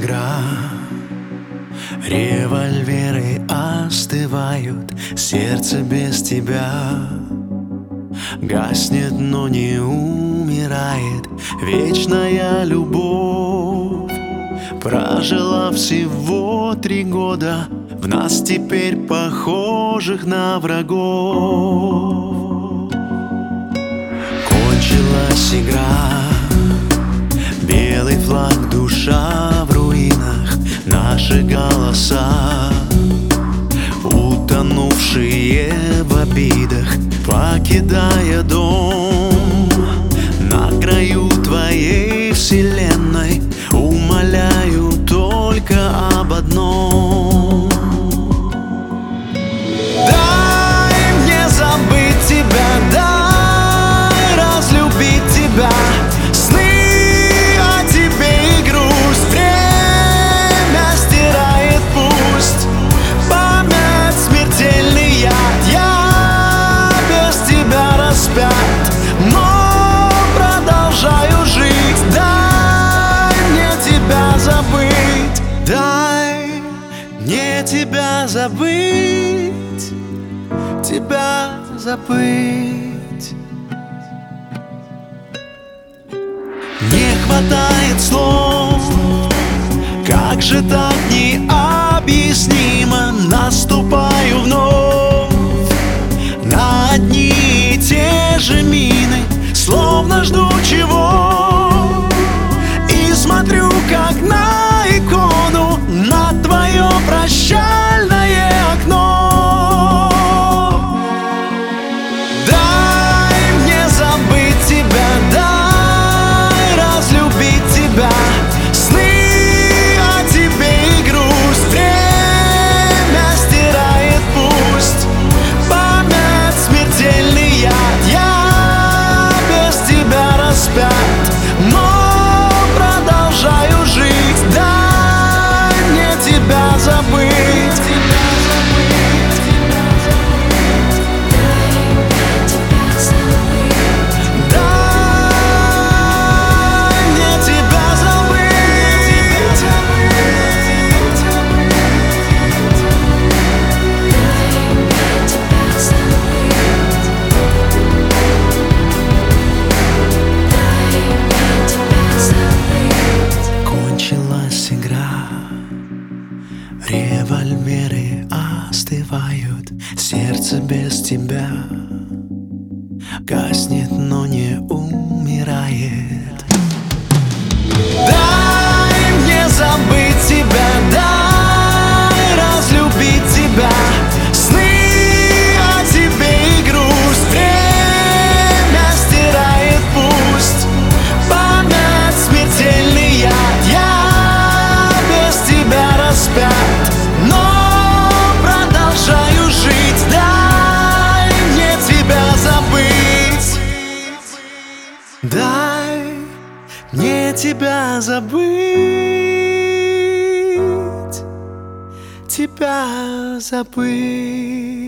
игра. Револьверы остывают, сердце без тебя гаснет, но не умирает. Вечная любовь прожила всего 3 года, в нас теперь похожих на врагов. Кончилась игра, белый флаг, душа в руинах, наши голоса, утонувшие в обидах, покидая дом на краю твоей вселенной, умоляю только об одном. Дай мне забыть тебя, дай разлюбить тебя. Сны о тебе и грусть время стирает, пусть память смертельный яд. Я без тебя распят, но продолжаю жить. Дай мне тебя забыть, дай мне тебя забыть, тебя забыть. Не хватает слов, как же так необъяснимо. Наступаю вновь на одни и те же мины, словно жду чего, и смотрю как на икону, на твое прощальное окно. Дай мне забыть тебя, дай разлюбить тебя. Сны о тебе и грусть время стирает, пусть память смертельный яд. Я без тебя распят, но продолжаю жить. Дай мне тебя забыть, дай мне тебя забыть. Кончилась игра, револьверы остывают, сердце без тебя гаснет, но не умирает. Дай мне забыть тебя, дай разлюбить тебя. Сны о тебе и грусть время стирает, пусть память смертельный яд. Я без тебя распят, но продолжаю жить. Дай мне тебя забыть, дай мне тебя забыть, тебя забыть.